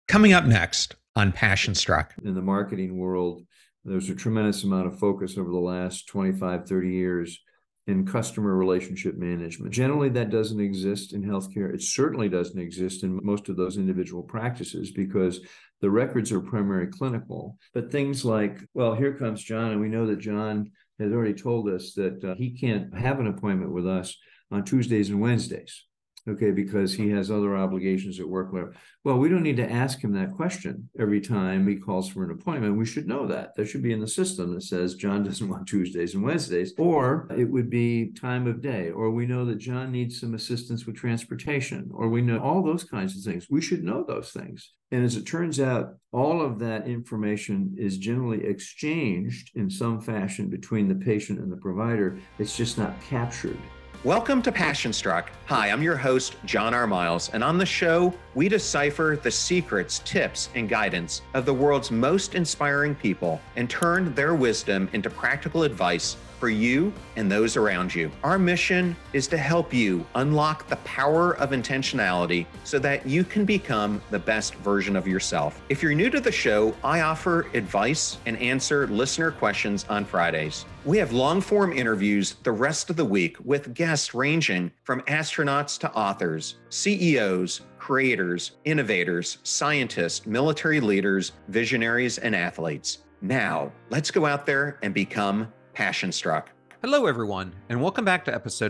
Coming up next on Passion Struck. In the marketing world, there's a tremendous amount of focus over the last 25, 30 years in customer relationship management. Generally, that doesn't exist in healthcare. It certainly doesn't exist in most of those individual practices because the records are primarily clinical. But things like, well, here comes John, and we know that John has already told us that he can't have an appointment with us on Tuesdays and Wednesdays. Okay, because he has other obligations at work. Well, we don't need to ask him that question every time he calls for an appointment. We should know that. That should be in the system that says John doesn't want Tuesdays and Wednesdays, or it would be time of day, or we know that John needs some assistance with transportation, or we know all those kinds of things. We should know those things. And as it turns out, all of that information is generally exchanged in some fashion between the patient and the provider. It's just not captured. Welcome to Passion Struck. Hi, I'm your host, John R. Miles, and on the show, we decipher the secrets, tips, and guidance of the world's most inspiring people and turn their wisdom into practical advice for you and those around you. Our mission is to help you unlock the power of intentionality so that you can become the best version of yourself. If you're new to the show, I offer advice and answer listener questions on Fridays. We have long-form interviews the rest of the week with guests ranging from astronauts to authors, CEOs, creators, innovators, scientists, military leaders, visionaries, and athletes. Now, let's go out there and become Passion Struck. Hello, everyone, and welcome back to episode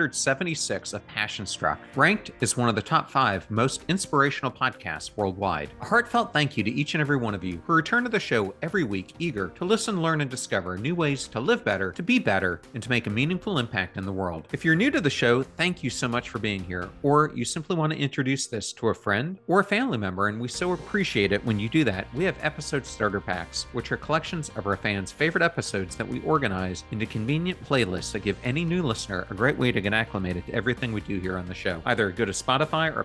476 of Passion Struck, ranked as one of the top 5 most inspirational podcasts worldwide. A heartfelt thank you to each and every one of you who return to the show every week, eager to listen, learn, and discover new ways to live better, to be better, and to make a meaningful impact in the world. If you're new to the show, thank you so much for being here, or you simply want to introduce this to a friend or a family member, and we so appreciate it when you do that. We have episode starter packs, which are collections of our fans' favorite episodes that we organize into convenient playlists that give any new listener a great way to get acclimated to everything we do here on the show. Either go to Spotify or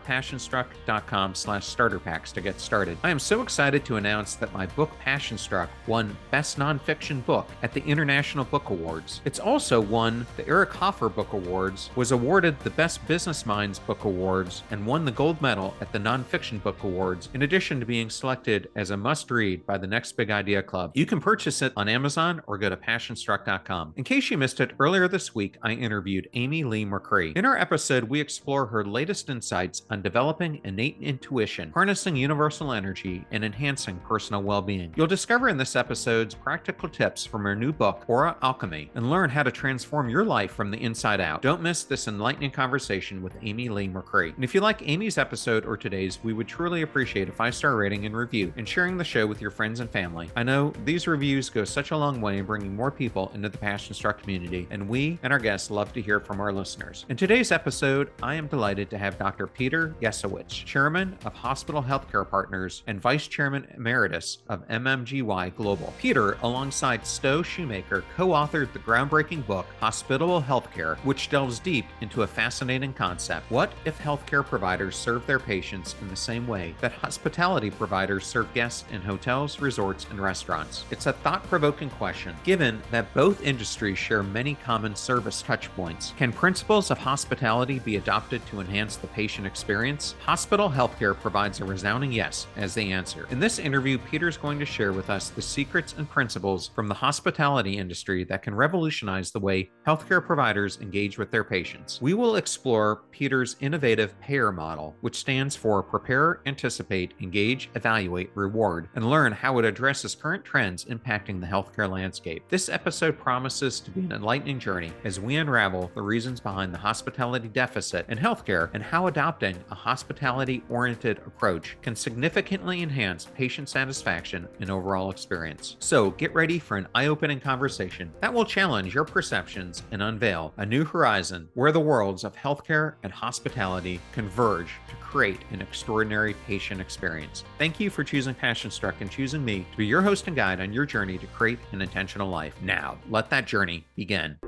passionstruck.com/starter packs to get started. I am so excited to announce that my book Passion Struck won Best Nonfiction Book at the International Book Awards. It's also won the Eric Hoffer Book Awards, was awarded the Best Business Minds Book Awards, and won the gold medal at the Nonfiction Book Awards, in addition to being selected as a must-read by the Next Big Idea Club. You can purchase it on Amazon or go to passionstruck.com. In case you missed it, earlier this week, I interviewed Amy Lee McCree. In our episode, we explore her latest insights on developing innate intuition, harnessing universal energy, and enhancing personal well-being. You'll discover in this episode's practical tips from her new book, Aura Alchemy, and learn how to transform your life from the inside out. Don't miss this enlightening conversation with Amy Lee McCree. And if you like Amy's episode or today's, we would truly appreciate a 5-star rating and review, and sharing the show with your friends and family. I know these reviews go such a long way in bringing more people into the Passion Struck community, and we and our guests love to hear from our listeners. In today's episode, I am delighted to have Dr. Peter Yesewicz, Chairman of Hospital Healthcare Partners and Vice Chairman Emeritus of MMGY Global. Peter, alongside Stowe Shoemaker, co-authored the groundbreaking book, Hospitable Healthcare, which delves deep into a fascinating concept. What if healthcare providers serve their patients in the same way that hospitality providers serve guests in hotels, resorts, and restaurants? It's a thought-provoking question, given that both industries share many common service touchpoints. Can principles of hospitality be adopted to enhance the patient experience? Hospital healthcare provides a resounding yes as the answer. In this interview, Peter's going to share with us the secrets and principles from the hospitality industry that can revolutionize the way healthcare providers engage with their patients. We will explore Peter's innovative payer model, which stands for Prepare, Anticipate, Engage, Evaluate, Reward, and learn how it addresses current trends impacting the healthcare landscape. This episode promises to be an enlightening journey as we unravel the reasons behind the hospitality deficit in healthcare and how adopting a hospitality-oriented approach can significantly enhance patient satisfaction and overall experience. So get ready for an eye-opening conversation that will challenge your perceptions and unveil a new horizon where the worlds of healthcare and hospitality converge to create an extraordinary patient experience. Thank you for choosing Passion Struck and choosing me to be your host and guide on your journey to create an intentional life. Now, let that journey begin.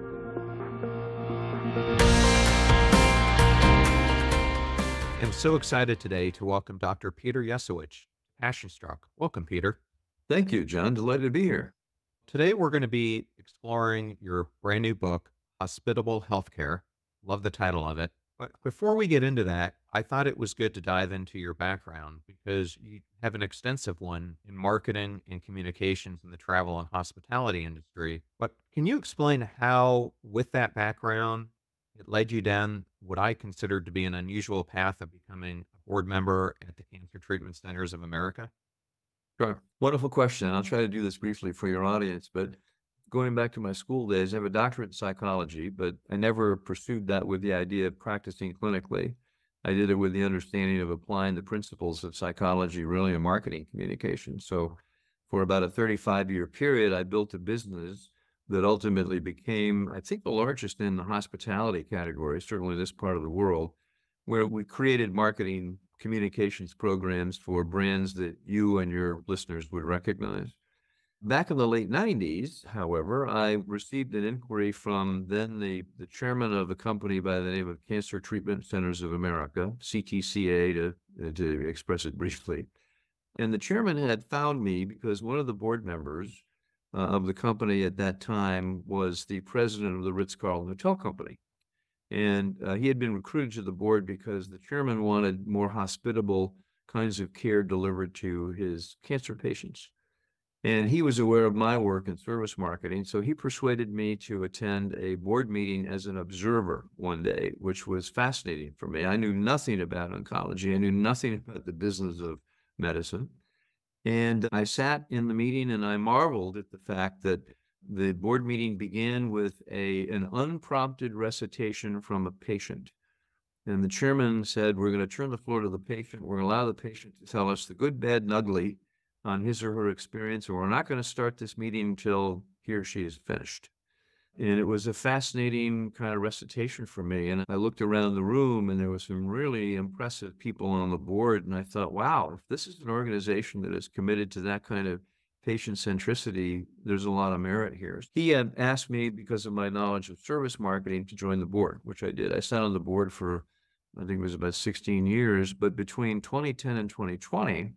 I'm so excited today to welcome Dr. Peter Yesewicz, Passion Struck. Welcome, Peter. Thank you, John. Delighted to be here. Today, we're going to be exploring your brand new book, Hospitable Healthcare. Love the title of it. But before we get into that, I thought it was good to dive into your background because you have an extensive one in marketing and communications in the travel and hospitality industry. But can you explain how, with that background, it led you down what I considered to be an unusual path of becoming a board member at the Cancer Treatment Centers of America? Sure. Wonderful question. I'll try to do this briefly for your audience, but going back to my school days, I have a doctorate in psychology, but I never pursued that with the idea of practicing clinically. I did it with the understanding of applying the principles of psychology really in marketing communication. So for about a 35-year period, I built a business that ultimately became, I think, the largest in the hospitality category, certainly this part of the world, where we created marketing communications programs for brands that you and your listeners would recognize. Back in the late 90s, however, I received an inquiry from then the chairman of the company by the name of Cancer Treatment Centers of America, CTCA to express it briefly. And the chairman had found me because one of the board members of the company at that time was the president of the Ritz-Carlton Hotel Company. And he had been recruited to the board because the chairman wanted more hospitable kinds of care delivered to his cancer patients. And he was aware of my work in service marketing, so he persuaded me to attend a board meeting as an observer one day, which was fascinating for me. I knew nothing about oncology. I knew nothing about the business of medicine. And I sat in the meeting and I marveled at the fact that the board meeting began with an unprompted recitation from a patient. And the chairman said, we're going to turn the floor to the patient. We're going to allow the patient to tell us the good, bad, and ugly on his or her experience, and we're not going to start this meeting until he or she is finished. And it was a fascinating kind of recitation for me. And I looked around the room and there were some really impressive people on the board. And I thought, wow, if this is an organization that is committed to that kind of patient centricity, there's a lot of merit here. He had asked me, because of my knowledge of service marketing, to join the board, which I did. I sat on the board for, I think it was about 16 years, but between 2010 and 2020,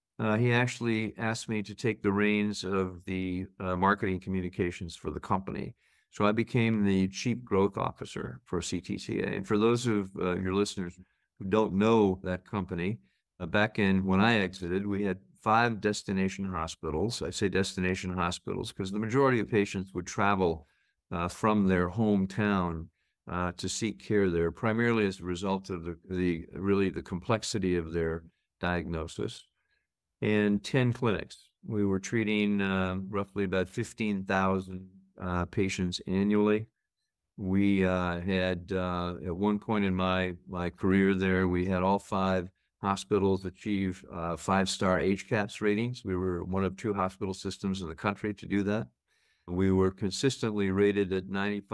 he actually asked me to take the reins of the marketing communications for the company. So I became the chief growth officer for CTCA. And for those of your listeners who don't know that company, back in when I exited, we had 5 destination hospitals. I say destination hospitals because the majority of patients would travel from their hometown to seek care there, primarily as a result of the complexity of their diagnosis. And 10 clinics. We were treating roughly about 15,000 patients annually. We had, at one point in my career there, we had all 5 hospitals achieve 5-star HCAHPS ratings. We were one of 2 hospital systems in the country to do that. We were consistently rated at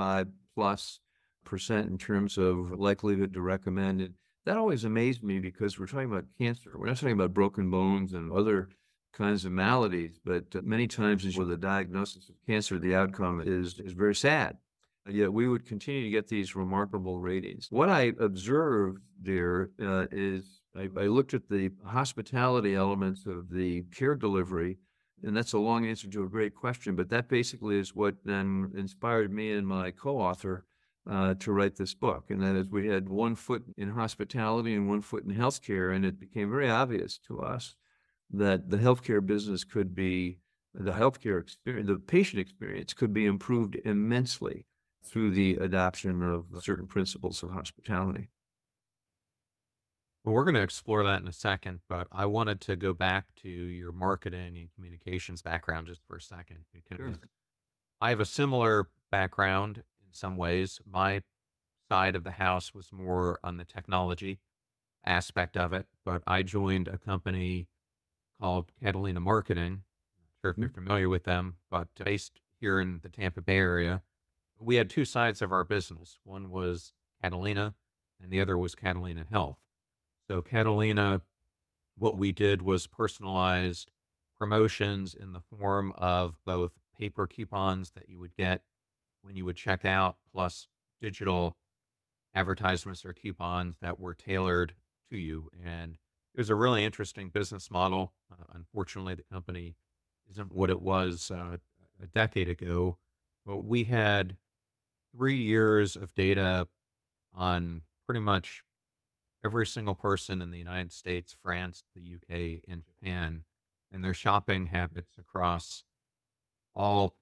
95+% in terms of likelihood to recommend it. That always amazed me because we're talking about cancer. We're not talking about broken bones and other kinds of maladies, but many times with the diagnosis of cancer, the outcome is very sad. Yet we would continue to get these remarkable ratings. What I observed there is I looked at the hospitality elements of the care delivery, and that's a long answer to a great question, but that basically is what then inspired me and my co-author to write this book. And that is, we had one foot in hospitality and one foot in healthcare, and it became very obvious to us that the healthcare business could be, the healthcare experience, the patient experience could be improved immensely through the adoption of certain principles of hospitality. Well, we're going to explore that in a second, but I wanted to go back to your marketing and communications background just for a second because Sure. I have a similar background in some ways. My side of the house was more on the technology aspect of it, but I joined a company called Catalina Marketing. Not sure if you're familiar with them, but based here in the Tampa Bay area. We had 2 sides of our business. One was Catalina and the other was Catalina Health. So Catalina, what we did was personalized promotions in the form of both paper coupons that you would get when you would check out, plus digital advertisements or coupons that were tailored to you. And it was a really interesting business model. Unfortunately, the company isn't what it was a decade ago, but we had 3 years of data on pretty much every single person in the United States, France, the UK, and Japan, and their shopping habits across all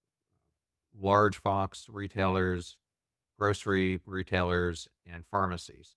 large box retailers, grocery retailers, and pharmacies,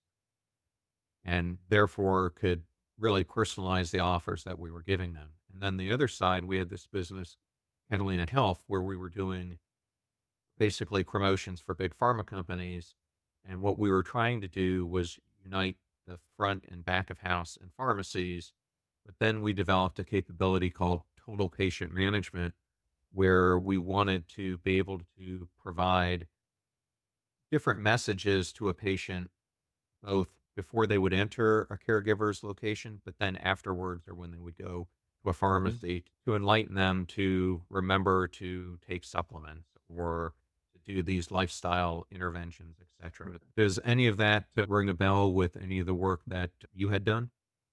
and therefore could really personalize the offers that we were giving them. And then the other side, we had this business, Catalina Health, where we were doing basically promotions for big pharma companies. And what we were trying to do was unite the front and back of house and pharmacies. But then we developed a capability called total patient management, where we wanted to be able to provide different messages to a patient, both before they would enter a caregiver's location, but then afterwards or when they would go to a pharmacy to enlighten them to remember to take supplements or to do these lifestyle interventions, etc. Right. Does any of that ring a bell with any of the work that you had done?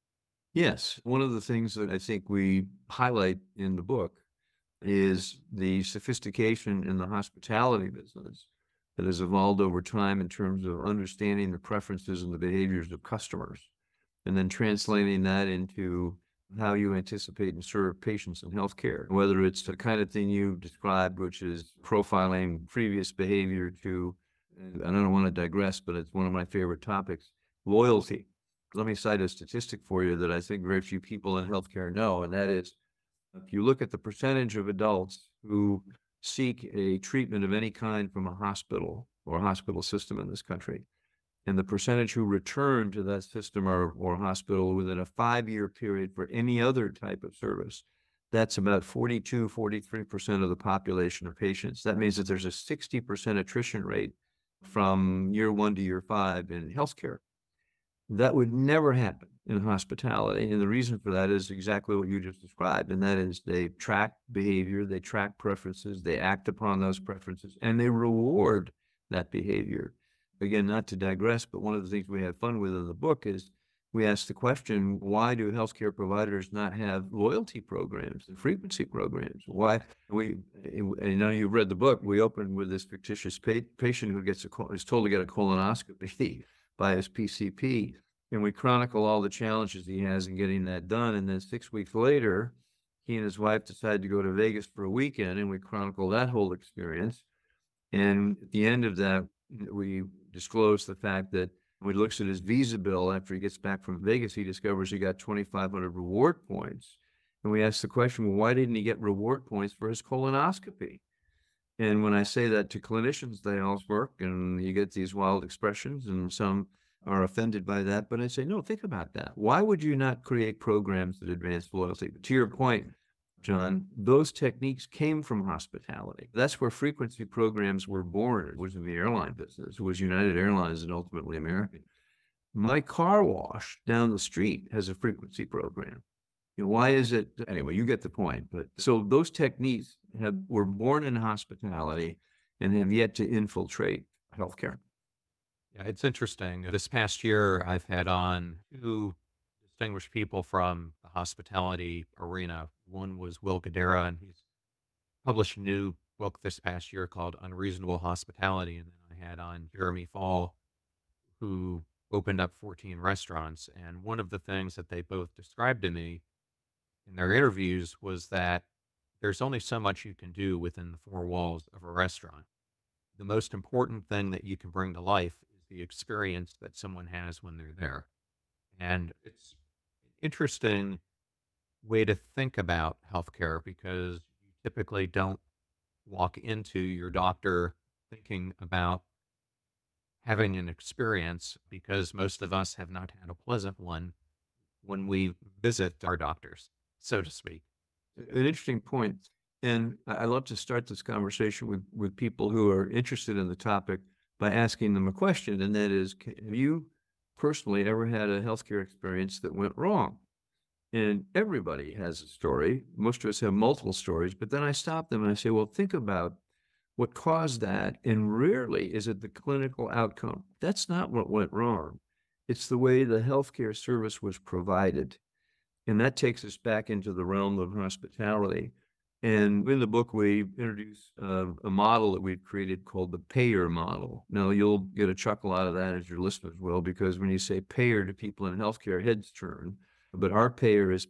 Yes. One of the things that I think we highlight in the book is the sophistication in the hospitality business that has evolved over time in terms of understanding the preferences and the behaviors of customers, and then translating that into how you anticipate and serve patients in healthcare, whether it's the kind of thing you described, which is profiling previous behavior to, and I don't want to digress, but it's one of my favorite topics, loyalty. Let me cite a statistic for you that I think very few people in healthcare know, and that is, if you look at the percentage of adults who seek a treatment of any kind from a hospital or a hospital system in this country, and the percentage who return to that system or hospital within a 5-year period for any other type of service, that's about 42, 43% of the population of patients. That means that there's a 60% attrition rate from year 1 to year 5 in healthcare. That would never happen in hospitality. And the reason for that is exactly what you just described. And that is they track behavior, they track preferences, they act upon those preferences, and they reward that behavior. Again, not to digress, but one of the things we had fun with in the book is we asked the question, why do healthcare providers not have loyalty programs and frequency programs? Why and now you've read the book, we opened with this fictitious patient who is told to get a colonoscopy by his PCP. And we chronicle all the challenges he has in getting that done. And then 6 weeks later, he and his wife decide to go to Vegas for a weekend, and we chronicle that whole experience. And at the end of that, we disclose the fact that when he looks at his Visa bill after he gets back from Vegas, he discovers he got 2,500 reward points. And we ask the question, well, why didn't he get reward points for his colonoscopy? And when I say that to clinicians, they all smirk, and you get these wild expressions, and some are offended by that. But I say, no, think about that. Why would you not create programs that advance loyalty? To your point, John, those techniques came from hospitality. That's where frequency programs were born. It was in the airline business. It was United Airlines and ultimately American. My car wash down the street has a frequency program. You know, why is it? Anyway, you get the point. But so those techniques were born in hospitality and have yet to infiltrate healthcare. Yeah, it's interesting. This past year, I've had on two distinguished people from the hospitality arena. One was Will Guidara, and he's published a new book this past year called Unreasonable Hospitality. And then I had on Jeremy Fall, who opened up 14 restaurants. And one of the things that they both described to me in their interviews was that there's only so much you can do within the four walls of a restaurant. The most important thing that you can bring to life is the experience that someone has when they're there. And it's an interesting way to think about healthcare because you typically don't walk into your doctor thinking about having an experience because most of us have not had a pleasant one when we visit our doctors, so to speak. An interesting point. And I love to start this conversation with people who are interested in the topic by asking them a question. And that is, have you personally ever had a healthcare experience that went wrong? And everybody has a story. Most of us have multiple stories. But then I stop them and I say, well, think about what caused that. And rarely is it the clinical outcome. That's not what went wrong. It's the way the healthcare service was provided. And that takes us back into the realm of hospitality. And in the book, we introduce a model that we've created called the payer model. Now, you'll get a chuckle out of that, as your listeners will, because when you say payer to people in healthcare, heads turn. But our payer is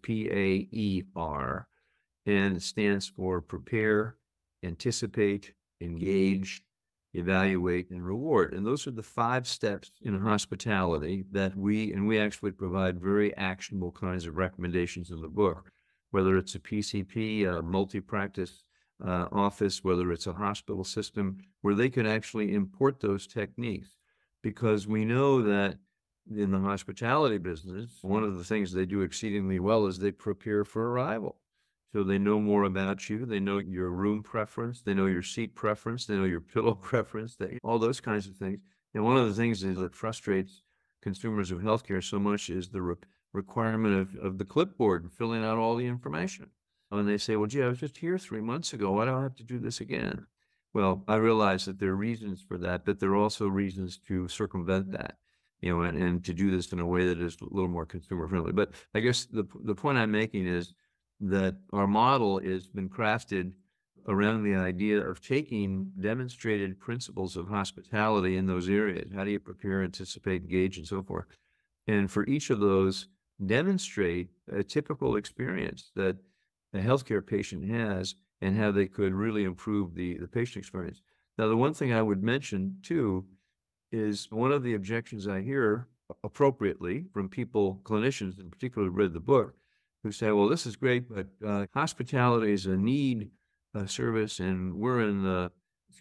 PAER, and it stands for prepare, anticipate, engage, evaluate, and reward. And those are the 5 steps in hospitality that we actually provide very actionable kinds of recommendations in the book, whether it's a PCP, a multi-practice office, whether it's a hospital system, where they can actually import those techniques. Because we know that in the hospitality business, one of the things they do exceedingly well is they prepare for arrival. So they know more about you. They know your room preference. They know your seat preference. They know your pillow preference, all those kinds of things. And one of the things that frustrates consumers of healthcare so much is the requirement of the clipboard and filling out all the information. And they say, well, gee, I was just here 3 months ago. Why do I have to do this again? Well, I realize that there are reasons for that, but there are also reasons to circumvent that, and to do this in a way that is a little more consumer friendly. But I guess the point I'm making is that our model has been crafted around the idea of taking demonstrated principles of hospitality in those areas. How do you prepare, anticipate, engage, and so forth? And for each of those, demonstrate a typical experience that a healthcare patient has and how they could really improve the patient experience. Now, the one thing I would mention, too, is one of the objections I hear appropriately from people, clinicians in particular, who read the book, who say, well, this is great, but hospitality is a need service, and we're in the,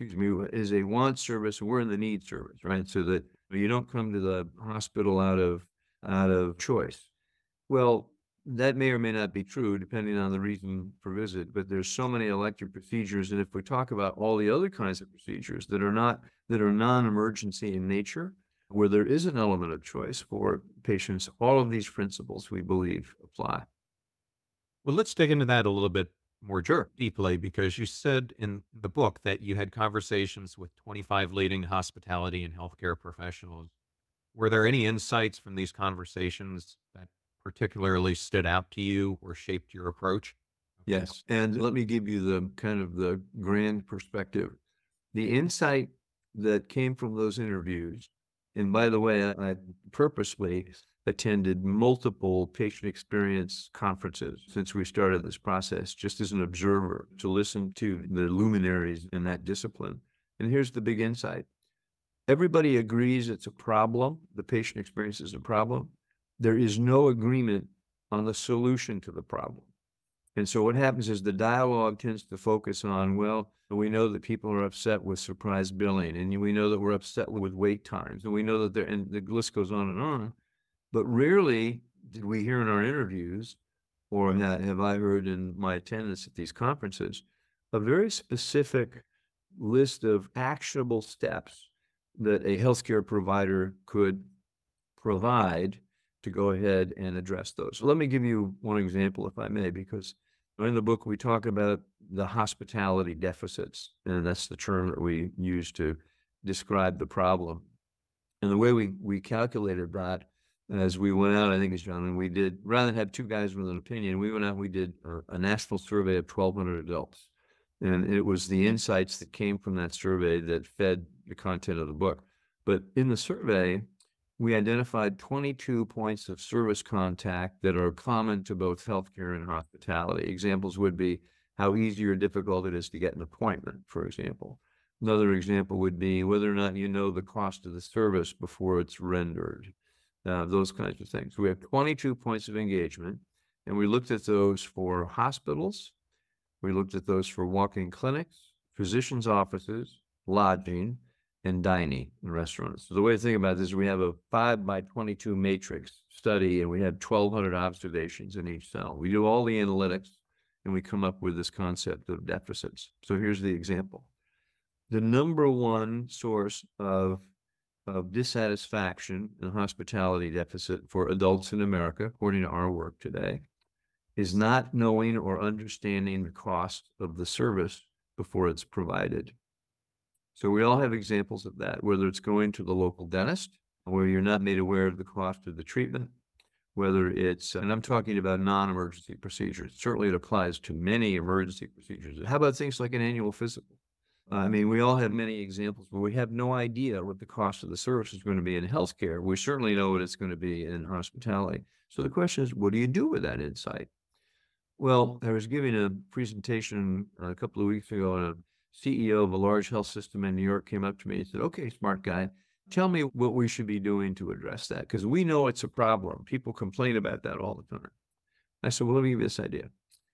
is a want service, and we're in the need service, right? So that you don't come to the hospital out of choice. Well, that may or may not be true, depending on the reason for visit, but there's so many elective procedures, and if we talk about all the other kinds of procedures that are non-emergency in nature, where there is an element of choice for patients, all of these principles, we believe, apply. Well, let's dig into that a little bit more Sure. deeply, because you said in the book that you had conversations with 25 leading hospitality and healthcare professionals. Were there any insights from these conversations that particularly stood out to you or shaped your approach? Yes. And let me give you the kind of the grand perspective. The insight that came from those interviews, and by the way, I purposely attended multiple patient experience conferences since we started this process, just as an observer, to listen to the luminaries in that discipline. And here's the big insight. Everybody agrees it's a problem. The patient experience is a problem. There is no agreement on the solution to the problem. And so what happens is the dialogue tends to focus on, well, we know that people are upset with surprise billing, and we know that we're upset with wait times, and we know that and the list goes on and on. But rarely did we hear in our interviews, or have I heard in my attendance at these conferences, a very specific list of actionable steps that a healthcare provider could provide to go ahead and address those. So let me give you one example, if I may, because in the book we talk about the hospitality deficits, and that's the term that we use to describe the problem. And the way we calculated that, as we went out, I think it's John, and we did, rather than have 2 guys with an opinion, we went out, we did a national survey of 1,200 adults. And it was the insights that came from that survey that fed the content of the book. But in the survey, we identified 22 points of service contact that are common to both healthcare and hospitality. Examples would be how easy or difficult it is to get an appointment, for example. Another example would be whether or not you know the cost of the service before it's rendered. Those kinds of things. We have 22 points of engagement, and we looked at those for hospitals. We looked at those for walk-in clinics, physicians' offices, lodging, and dining in restaurants. So the way to think about this is we have a 5x22 matrix study, and we had 1,200 observations in each cell. We do all the analytics, and we come up with this concept of deficits. So here's the example. The number one source of dissatisfaction and hospitality deficit for adults in America, according to our work today, is not knowing or understanding the cost of the service before it's provided. So we all have examples of that, whether it's going to the local dentist, where you're not made aware of the cost of the treatment, whether it's, and I'm talking about non-emergency procedures. Certainly it applies to many emergency procedures. How about things like an annual physical? I mean, we all have many examples where we have no idea what the cost of the service is going to be in healthcare. We certainly know what it's going to be in hospitality. So the question is, what do you do with that insight? Well, I was giving a presentation a couple of weeks ago, and a CEO of a large health system in New York came up to me and said, "Okay, smart guy, tell me what we should be doing to address that, because we know it's a problem. People complain about that all the time." I said, "Well, let me give you this idea."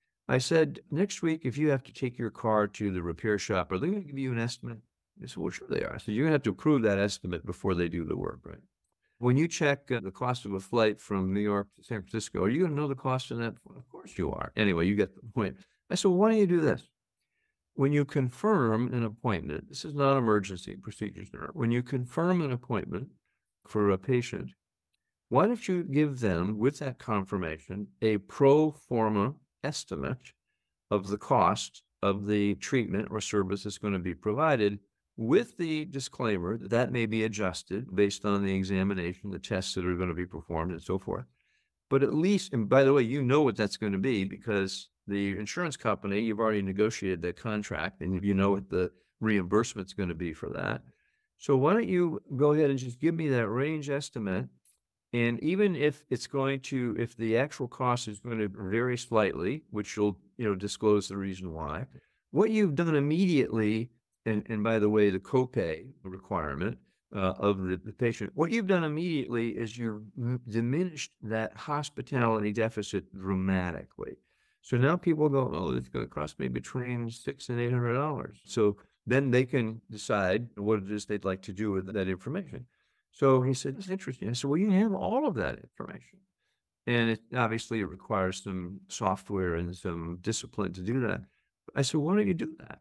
I said, "Next week, if you have to take your car to the repair shop, are they going to give you an estimate?" They said, "Well, sure they are." I said, "You're going to have to approve that estimate before they do the work, right? When you check the cost of a flight from New York to San Francisco, are you going to know the cost of that? Of course you are. Anyway, you get the point." I said, "Well, why don't you do this? When you confirm an appointment, this is not emergency procedures, when you confirm an appointment for a patient, why don't you give them, with that confirmation, a pro forma estimate of the cost of the treatment or service that's going to be provided, with the disclaimer that that may be adjusted based on the examination, the tests that are going to be performed, and so forth. But at least, and by the way, you know what that's going to be, because the insurance company, you've already negotiated that contract and you know what the reimbursement's going to be for that. So why don't you go ahead and just give me that range estimate? And even if it's going to, if the actual cost is going to vary slightly, which you'll, disclose the reason why, what you've done immediately, and by the way, the copay requirement of the patient, what you've done immediately is you've diminished that hospitality deficit dramatically. So now people go, "Oh, it's going to cost me between $600 and $800. So then they can decide what it is they'd like to do with that information." So he said, "It's interesting." I said, "Well, you have all of that information." And it obviously it requires some software and some discipline to do that. I said, "Why don't you do that?"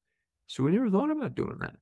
So we never thought about doing that.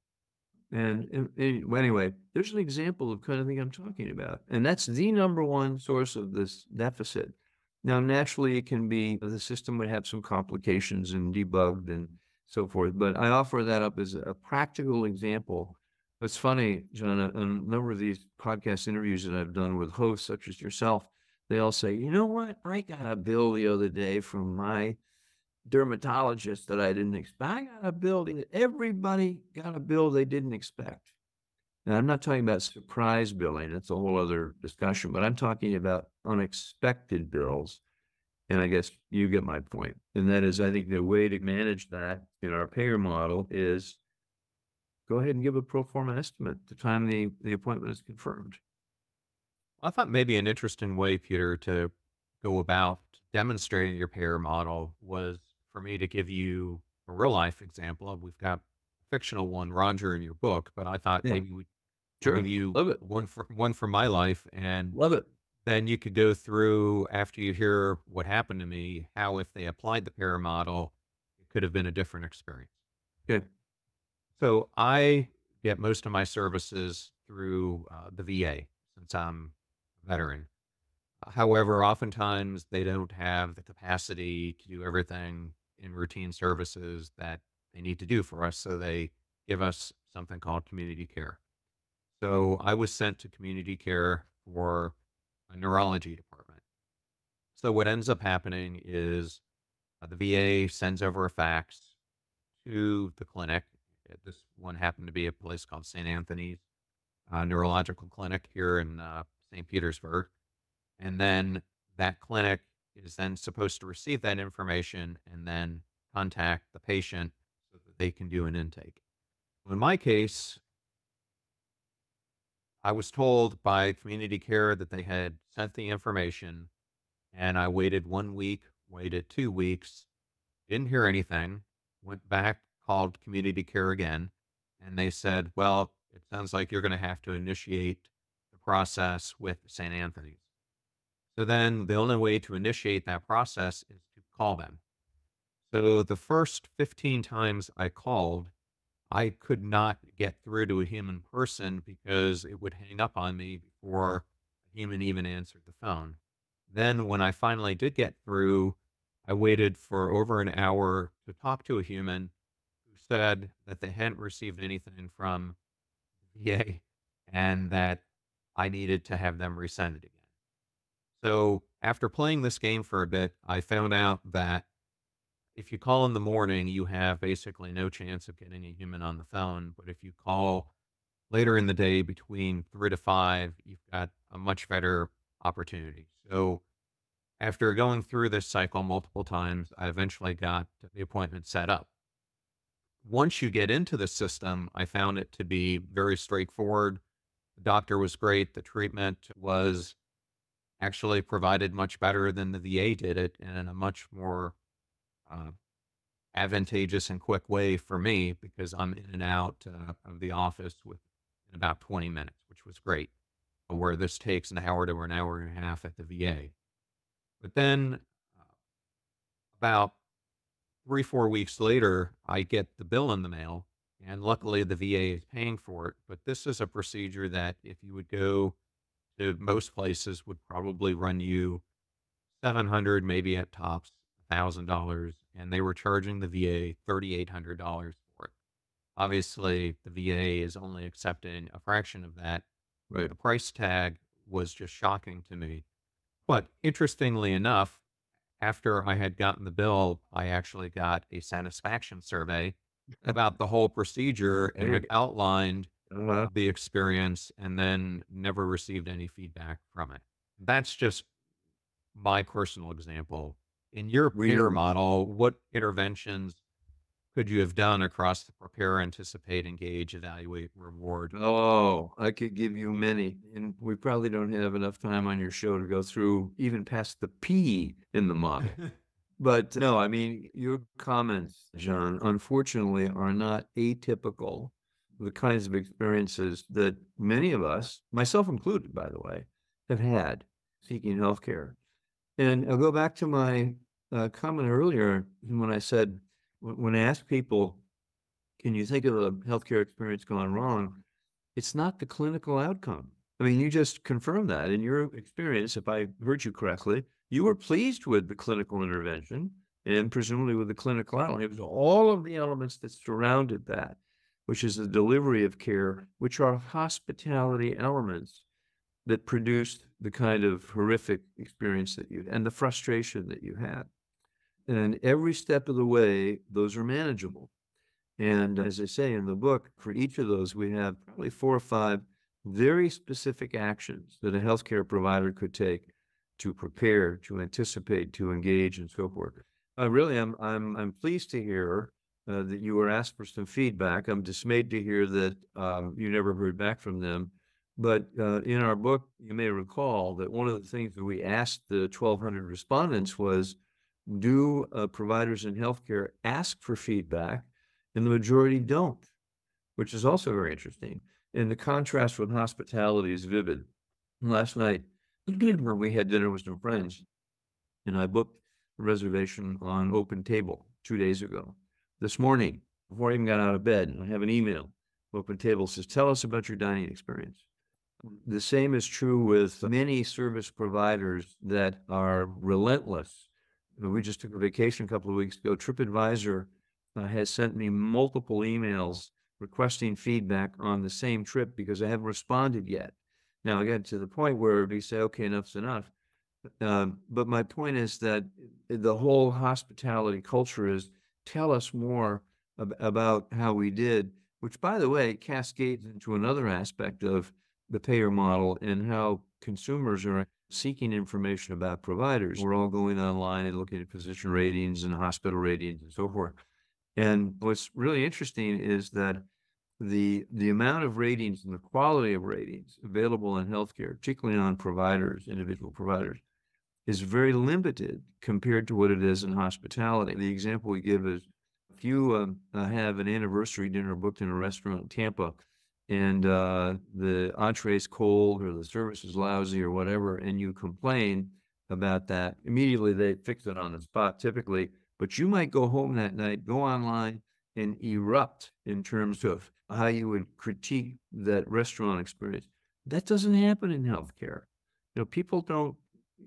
Well, anyway, there's an example of kind of thing I'm talking about. And that's the number one source of this deficit. Now, naturally, it can be the system would have some complications and debugged and so forth. But I offer that up as a practical example. It's funny, John, a number of these podcast interviews that I've done with hosts such as yourself, they all say, "You know what? I got a bill the other day from my dermatologist that I didn't expect. I got a bill. Everybody got a bill they didn't expect." Now, I'm not talking about surprise billing. That's a whole other discussion, but I'm talking about unexpected bills. And I guess you get my point. And that is, I think the way to manage that in our payer model is go ahead and give a pro forma estimate the time the appointment is confirmed. I thought maybe an interesting way, Peter, to go about demonstrating your payer model was for me to give you a real life example. We've got a fictional one, Roger, in your book, but I thought Yeah. maybe we'd Sure. give you Love it. one for my life, and Love it. then you could go through after you hear what happened to me, how if they applied the pair model, it could have been a different experience. Good. So I get most of my services through the VA since I'm a veteran. However, oftentimes they don't have the capacity to do everything in routine services that they need to do for us. So they give us something called community care. So I was sent to community care for a neurology department. So what ends up happening is the VA sends over a fax to the clinic. This one happened to be a place called St. Anthony's Neurological Clinic here in St. Petersburg. And then that clinic is then supposed to receive that information and then contact the patient so that they can do an intake. In my case, I was told by community care that they had sent the information, and I waited 1 week, waited 2 weeks, didn't hear anything, went back, called community care again, and they said, "Well, it sounds like you're going to have to initiate the process with St. Anthony's." So then the only way to initiate that process is to call them. So the first 15 times I called, I could not get through to a human person because it would hang up on me before a human even answered the phone. Then when I finally did get through, I waited for over an hour to talk to a human who said that they hadn't received anything from the VA and that I needed to have them resend it again. So after playing this game for a bit, I found out that if you call in the morning, you have basically no chance of getting a human on the phone. But if you call later in the day between 3 to 5, you've got a much better opportunity. So after going through this cycle multiple times, I eventually got the appointment set up. Once you get into the system, I found it to be very straightforward. The doctor was great. The treatment was actually provided much better than the VA did it, and in a much more uh, advantageous and quick way for me because I'm in and out of the office in about 20 minutes, which was great. Where this takes an hour to an hour and a half at the VA. But then about 3, 4 weeks later, I get the bill in the mail, and luckily the VA is paying for it. But this is a procedure that if you would go to most places would probably run you 700, maybe at tops, $1,000, and they were charging the VA $3,800 for it. Obviously, the VA is only accepting a fraction of that. Right. The price tag was just shocking to me. But interestingly enough, after I had gotten the bill, I actually got a satisfaction survey about the whole procedure and Hey. it outlined Uh-huh. the experience and then never received any feedback from it. That's just my personal example. In your payer We model, what interventions could you have done across the prepare, anticipate, engage, evaluate, reward? Oh, I could give you many, and we probably don't have enough time on your show to go through even past the P in the model. But no, I mean, your comments, John, unfortunately are not atypical. The kinds of experiences that many of us, myself included, by the way, have had seeking healthcare. And I'll go back to my comment earlier when I said, when I ask people, can you think of a healthcare experience gone wrong? It's not the clinical outcome. I mean, you just confirmed that in your experience, if I heard you correctly, you were pleased with the clinical intervention and presumably with the clinical outcome. It was all of the elements that surrounded that, which is the delivery of care, which are hospitality elements that produced the kind of horrific experience that you and the frustration that you had. And every step of the way, those are manageable. And as I say in the book, for each of those, we have probably 4 or 5 very specific actions that a healthcare provider could take to prepare, to anticipate, to engage, and so forth. Really, I'm pleased to hear that you were asked for some feedback. I'm dismayed to hear that you never heard back from them. But in our book, you may recall that one of the things that we asked the 1,200 respondents was, do providers in healthcare ask for feedback? And the majority don't, which is also very interesting. And the contrast with hospitality is vivid. Last night, when we had dinner with some friends, and I booked a reservation on Open Table 2 days ago. This morning, before I even got out of bed, I have an email. Open Table says, tell us about your dining experience. The same is true with many service providers that are relentless. We just took a vacation a couple of weeks ago. TripAdvisor has sent me multiple emails requesting feedback on the same trip because I haven't responded yet. Now I got to the point where we say, okay, enough's enough. But my point is that the whole hospitality culture is tell us more about how we did, which, by the way, cascades into another aspect of the payer model and how consumers are seeking information about providers. We're all going online and looking at physician ratings and hospital ratings and so forth. And what's really interesting is that the amount of ratings and the quality of ratings available in healthcare, particularly on providers, individual providers, is very limited compared to what it is in hospitality. The example we give is if you have an anniversary dinner booked in a restaurant in Tampa and the entree is cold or the service is lousy or whatever, and you complain about that, immediately they fix it on the spot typically. But you might go home that night, go online and erupt in terms of how you would critique that restaurant experience. That doesn't happen in healthcare. You know, people don't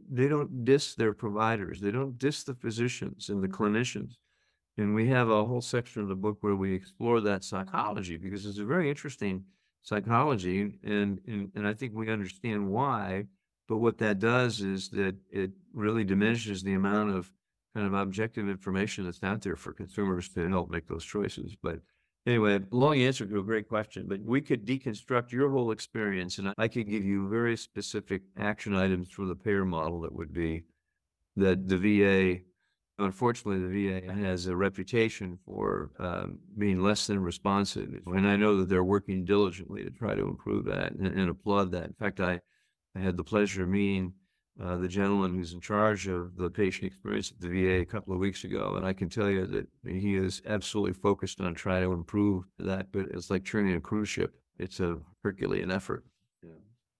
diss their providers. They don't diss the physicians and the clinicians. And we have a whole section of the book where we explore that psychology because it's a very interesting psychology. And I think we understand why But what that does is that it really diminishes the amount of kind of objective information that's out there for consumers to help make those choices. But anyway, long answer to a great question, but we could deconstruct your whole experience, and I could give you very specific action items from the payer model that would be that the VA, unfortunately, the VA has a reputation for being less than responsive. And I know that they're working diligently to try to improve that and applaud that. In fact, I had the pleasure of meeting the gentleman who's in charge of the patient experience at the VA a couple of weeks ago. And I can tell you that he is absolutely focused on trying to improve that, but it's like turning a cruise ship. It's a Herculean effort. Yeah.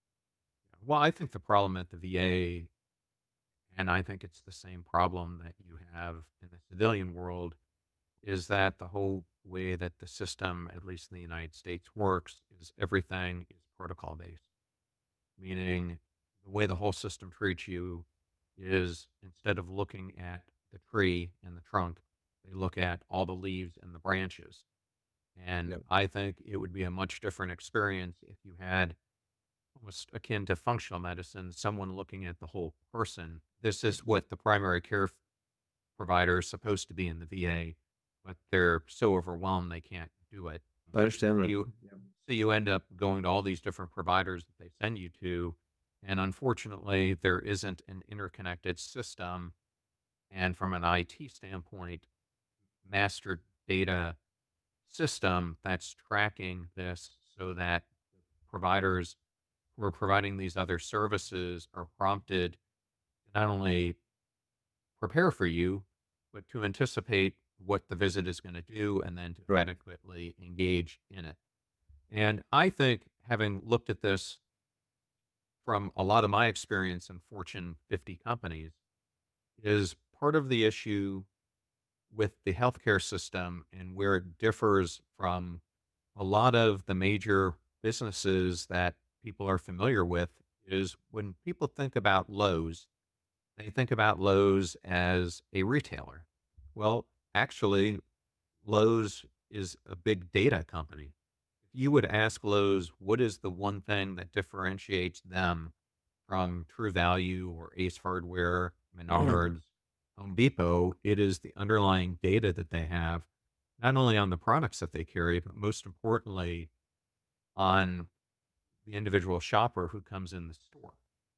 Well, I think the problem at the VA, and I think it's the same problem that you have in the civilian world, is that the whole way that the system, at least in the United States, works is everything is protocol based, meaning the way the whole system treats you is instead of looking at the tree and the trunk, they look at all the leaves and the branches. And Yep. I think it would be a much different experience if you had almost akin to functional medicine, someone looking at the whole person. This is what the primary care provider is supposed to be in the VA, but they're so overwhelmed they can't do it. I understand that. You, Yeah. so you end up going to all these different providers that they send you to, and unfortunately, there isn't an interconnected system. And from an IT standpoint, master data system that's tracking this so that providers who are providing these other services are prompted to not only prepare for you, but to anticipate what the visit is going to do and then to Right. adequately engage in it. And I think, having looked at this from a lot of my experience in Fortune 50 companies, is part of the issue with the healthcare system and where it differs from a lot of the major businesses that people are familiar with is when people think about Lowe's, they think about Lowe's as a retailer. Well, actually, Lowe's is a big data company. If you would ask Lowe's, what is the one thing that differentiates them from True Value or Ace Hardware, Menards, Home Depot, it is the underlying data that they have, not only on the products that they carry, but most importantly, on the individual shopper who comes in the store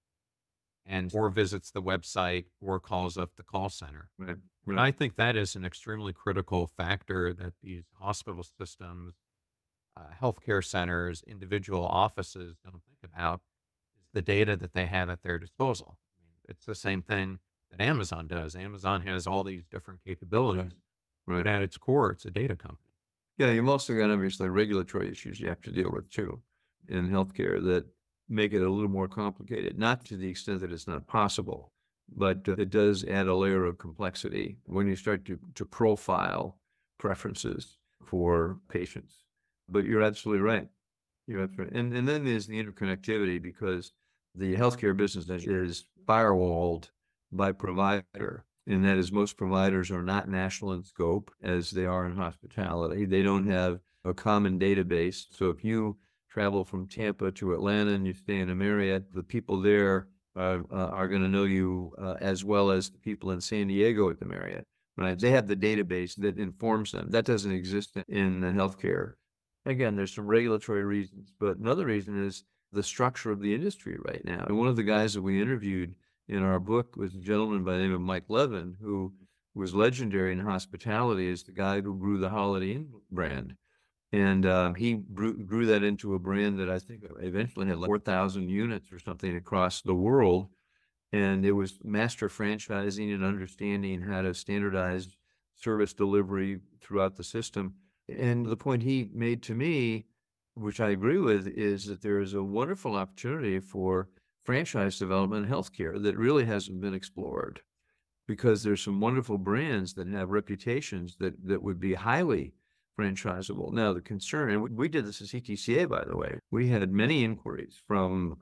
and or visits the website or calls up the call center. Right. And Right. I think that is an extremely critical factor that these hospital systems, healthcare centers, individual offices don't think about is the data that they have at their disposal. I mean, it's the same thing that Amazon does. Amazon has all these different capabilities, Right. but at its core, it's a data company. Yeah, you've also got obviously regulatory issues you have to deal with too in healthcare that make it a little more complicated, not to the extent that it's not possible, but it does add a layer of complexity when you start to profile preferences for patients. But you're absolutely right. You're absolutely right. And then there's the interconnectivity because the healthcare business is firewalled by provider. And that is most providers are not national in scope as they are in hospitality. They don't have a common database. So if you travel from Tampa to Atlanta and you stay in a Marriott, the people there are going to know you as well as the people in San Diego at the Marriott. Right? They have the database that informs them. That doesn't exist in the healthcare. Again, there's some regulatory reasons, but another reason is the structure of the industry right now. And one of the guys that we interviewed in our book was a gentleman by the name of Mike Levin, who was legendary in hospitality as the guy who grew the Holiday Inn brand. And he grew that into a brand that I think eventually had like 4,000 units or something across the world. And it was master franchising and understanding how to standardize service delivery throughout the system. And the point he made to me, which I agree with, is that there is a wonderful opportunity for franchise development in healthcare that really hasn't been explored because there's some wonderful brands that have reputations that would be highly franchisable. Now, the concern, and we did this at CTCA, by the way, we had many inquiries from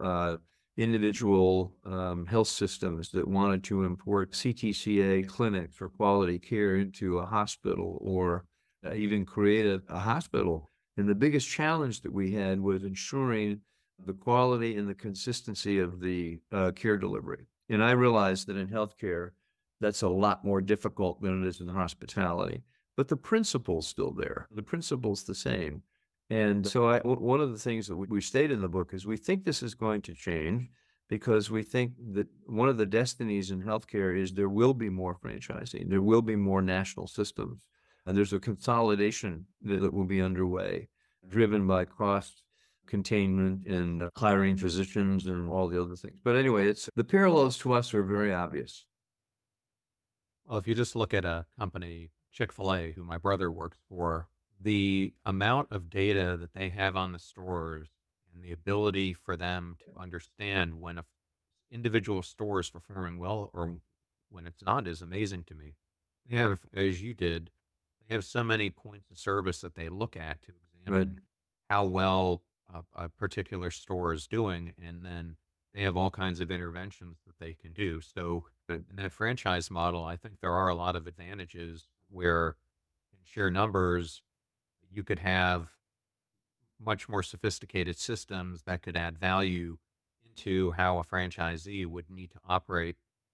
individual health systems that wanted to import CTCA clinics for quality care into a hospital or even create a hospital. And the biggest challenge that we had was ensuring the quality and the consistency of the care delivery. And I realize that in healthcare, that's a lot more difficult than it is in hospitality, but the principle's still there. The principle's the same. And so one of the things that we state in the book is we think this is going to change because we think that one of the destinies in healthcare is there will be more franchising, there will be more national systems, and there's a consolidation that will be underway, driven by cost containment and hiring physicians and all the other things. But anyway, the parallels to us are very obvious. Well, if you just look at a company, Chick-fil-A, who my brother works for, the amount of data that they have on the stores and the ability for them to understand when a individual store is performing well or when it's not is amazing to me. They have, as you did, they have so many points of service that they look at to examine how well a particular store is doing, and then they have all kinds of interventions that they can do. So in that franchise model, I think there are a lot of advantages where in sheer numbers, you could have much more sophisticated systems that could add value into how a franchisee would need to operate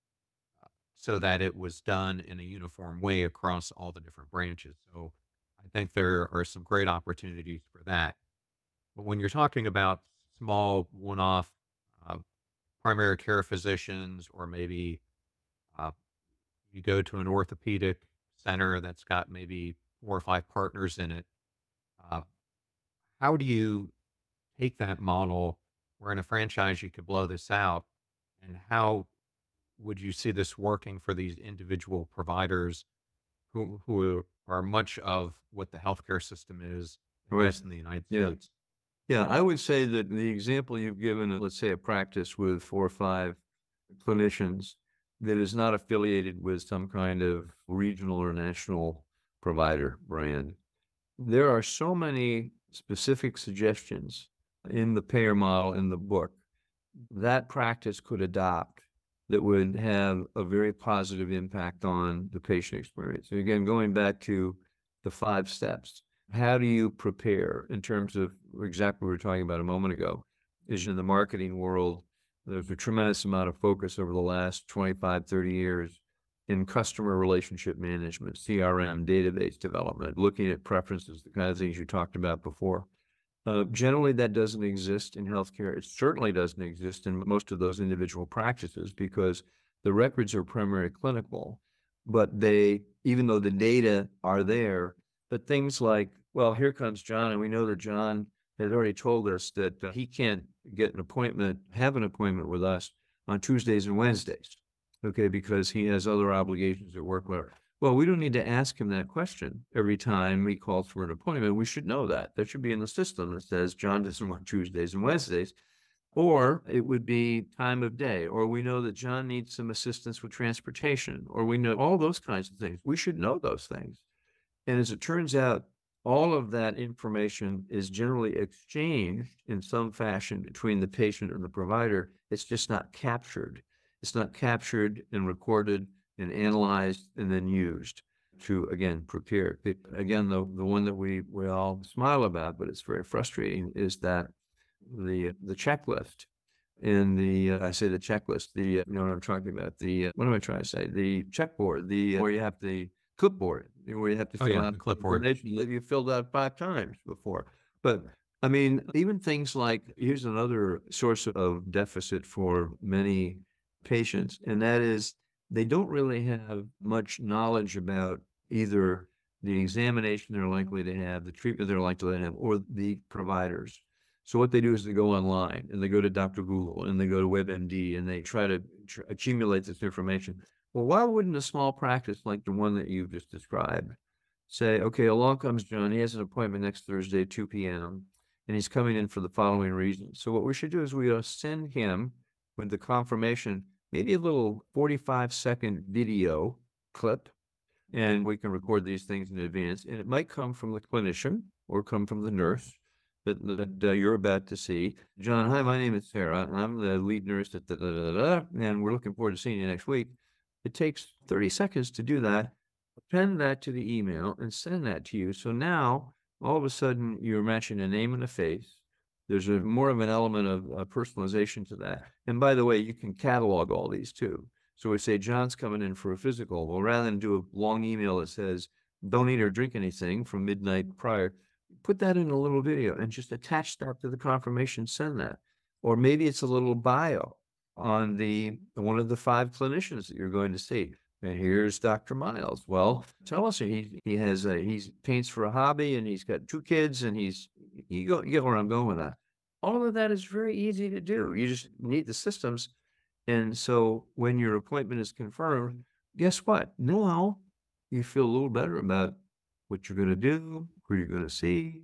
so that it was done in a uniform way across all the different branches. So I think there are some great opportunities for that. But when you're talking about small one-off uh, primary care physicians, or maybe uh, you go to an orthopedic center that's got maybe 4 or 5 partners in it, uh, how do you take that model where in a franchise you could blow this out, and how would you see this working for these individual providers who are much of what the healthcare system is, at Right. least in the United Yeah. States? Yeah, I would say that the example you've given, let's say a practice with 4 or 5 clinicians that is not affiliated with some kind of regional or national provider brand. There are so many specific suggestions in the payer model in the book that practice could adopt that would have a very positive impact on the patient experience. And again, going back to the 5 steps, how do you prepare in terms of exactly what we were talking about a moment ago? Is in the marketing world, there's a tremendous amount of focus over the last 25, 30 years in customer relationship management, CRM, database development, looking at preferences, the kind of things you talked about before. Generally, that doesn't exist in healthcare. It certainly doesn't exist in most of those individual practices because the records are primary clinical, but even though the data are there, but things like, well, here comes John, and we know that John had already told us that he can't have an appointment with us on Tuesdays and Wednesdays, okay, because he has other obligations at work. Well, we don't need to ask him that question every time he calls for an appointment. We should know that. That should be in the system that says John doesn't want Tuesdays and Wednesdays. Or it would be time of day, or we know that John needs some assistance with transportation, or we know all those kinds of things. We should know those things. And as it turns out, all of that information is generally exchanged in some fashion between the patient and the provider. It's just not captured. It's not captured and recorded and analyzed and then used to, again, prepare. Again, the one that we all smile about, but it's very frustrating, is that the checklist in I say the checklist, you know what I'm talking about, what am I trying to say? The checkboard, where you have the clipboard, where you have to fill out the clipboard. information that you filled out 5 times before. But I mean, even things like, here's another source of deficit for many patients, and that is they don't really have much knowledge about either the examination they're likely to have, the treatment they're likely to have, or the providers. So what they do is they go online and they go to Dr. Google and they go to WebMD and they try to accumulate this information. Well, why wouldn't a small practice like the one that you've just described say, okay, along comes John, he has an appointment next Thursday at 2 p.m. and he's coming in for the following reasons. So what we should do is we send him with the confirmation, maybe a little 45-second video clip, and we can record these things in advance. And it might come from the clinician or come from the nurse that you're about to see. John, hi, my name is Sarah, and I'm the lead nurse at and we're looking forward to seeing you next week. It takes 30 seconds to do that. Append that to the email and send that to you. So now, all of a sudden, you're matching a name and a face. There's a more of an element of personalization to that. And by the way, you can catalog all these too. So we say, John's coming in for a physical. Well, rather than do a long email that says, don't eat or drink anything from midnight prior, put that in a little video and just attach that to the confirmation, send that. Or maybe it's a little bio on one of the 5 clinicians that you're going to see. And here's Dr. Miles. Well, tell us he paints for a hobby, and he's got 2 kids, and you get where I'm going with that. All of that is very easy to do. You just need the systems. And so when your appointment is confirmed, guess what? Now you feel a little better about what you're going to do, who you're going to see.